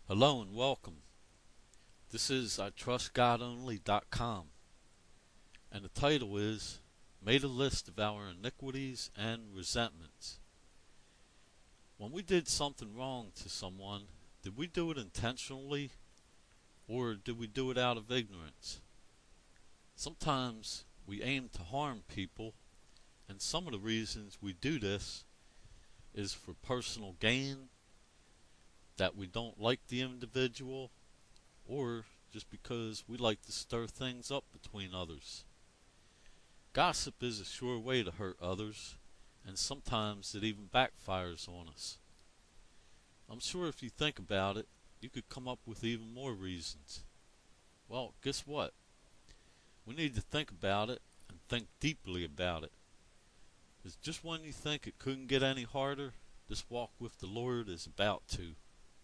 Hello and welcome. This is itrustgodonly.com, and the title is Made a List of Our Iniquities and Resentments. When we did something wrong to someone, did we do it intentionally or did we do it out of ignorance? Sometimes we aim to harm people, and some of the reasons we do this is for personal gain, that we don't like the individual, or just because we like to stir things up between others. Gossip is a sure way to hurt others, and sometimes it even backfires on us. I'm sure if you think about it, you could come up with even more reasons. Well, guess what? We need to think about it and think deeply about it. Because just when you think it couldn't get any harder, this walk with the Lord is about to.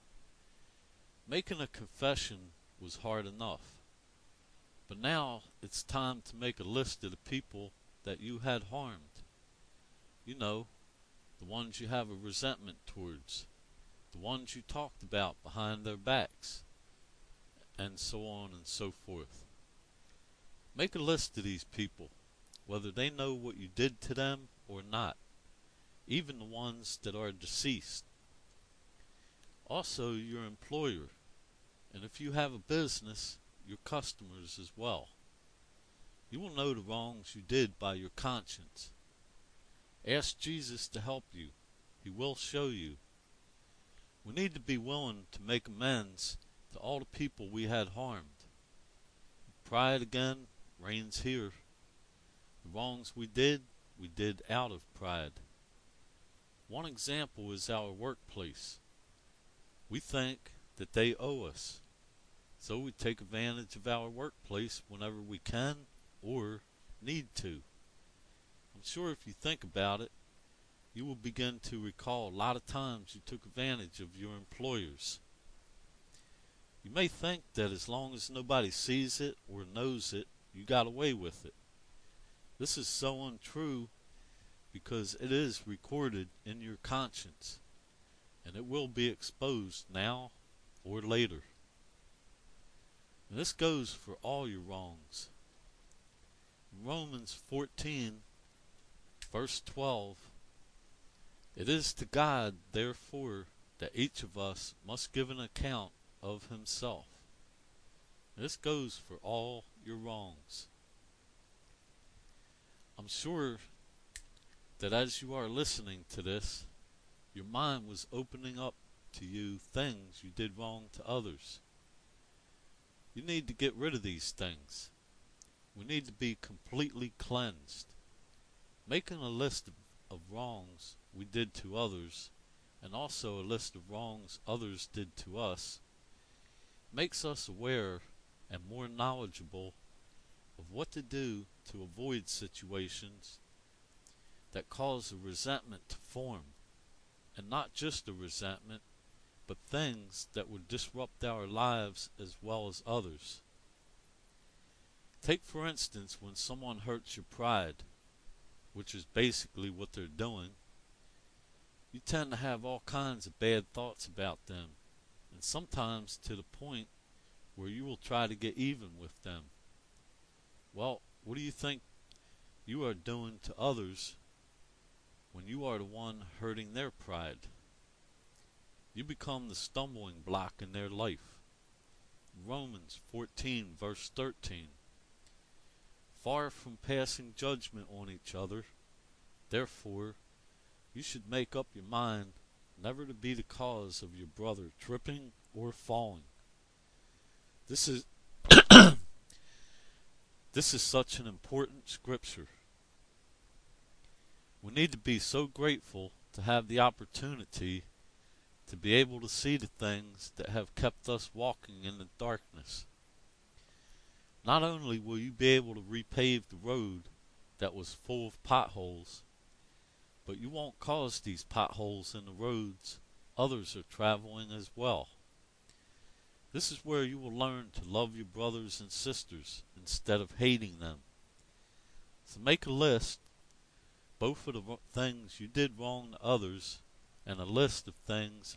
Making a confession was hard enough. But now it's time to make a list of the people that you had harmed. You know, the ones you have a resentment towards, the ones you talked about behind their backs, and so on and so forth. Make a list of these people, whether they know what you did to them or not, even the ones that are deceased. Also, your employer, and if you have a business, your customers as well. You will know the wrongs you did by your conscience. Ask Jesus to help you. He will show you. We need to be willing to make amends to all the people we had harmed. Pride again reigns here. The wrongs we did out of pride. One example is our workplace. We think that they owe us, so we take advantage of our workplace whenever we can or need to. I'm sure if you think about it, you will begin to recall a lot of times you took advantage of your employers. You may think that as long as nobody sees it or knows it, you got away with it. This is so untrue because it is recorded in your conscience, and it will be exposed now or later. And this goes for all your wrongs. In Romans 14, verse 12, it is to God, therefore, that each of us must give an account of himself. This goes for all your wrongs. I'm sure that as you are listening to this, your mind was opening up to you things you did wrong to others. You need to get rid of these things. We need to be completely cleansed. Making a list of wrongs we did to others, and also a list of wrongs others did to us, makes us aware and more knowledgeable of what to do to avoid situations that cause a resentment to form, and not just a resentment, but things that would disrupt our lives as well as others. Take for instance when someone hurts your pride, which is basically what they're doing. You tend to have all kinds of bad thoughts about them, and sometimes to the point where you will try to get even with them. Well, what do you think you are doing to others when you are the one hurting their pride? You become the stumbling block in their life. Romans 14, verse 13. Far from passing judgment on each other, therefore, you should make up your mind never to be the cause of your brother tripping or falling. This is such an important scripture. We need to be so grateful to have the opportunity to be able to see the things that have kept us walking in the darkness. Not only will you be able to repave the road that was full of potholes, but you won't cause these potholes in the roads others are traveling as well. This is where you will learn to love your brothers and sisters instead of hating them. So make a list, both of the things you did wrong to others, and a list of things